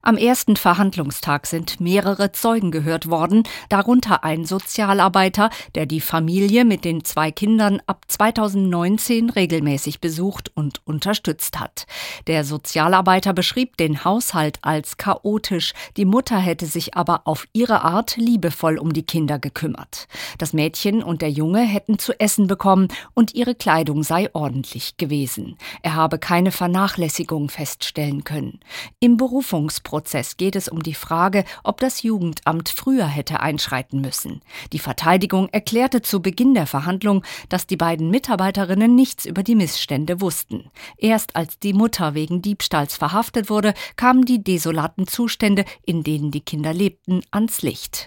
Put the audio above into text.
Am ersten Verhandlungstag sind mehrere Zeugen gehört worden, darunter ein Sozialarbeiter, der die Familie mit den 2 Kindern ab 2019 regelmäßig besucht und unterstützt hat. Der Sozialarbeiter beschrieb den Haushalt als chaotisch, die Mutter hätte sich aber auf ihre Art liebevoll um die Kinder gekümmert. Das Mädchen und der Junge hätten zu essen bekommen und ihre Kleidung sei ordentlich gewesen. Er habe keine Vernachlässigung feststellen können. Im Berufungsprozess geht es um die Frage, ob das Jugendamt früher hätte einschreiten müssen. Die Verteidigung erklärte zu Beginn der Verhandlung, dass die beiden Mitarbeiterinnen nichts über die Missstände wussten. Erst als die Mutter wegen Diebstahls verhaftet wurde, kamen die desolaten Zustände, in denen die Kinder lebten, ans Licht.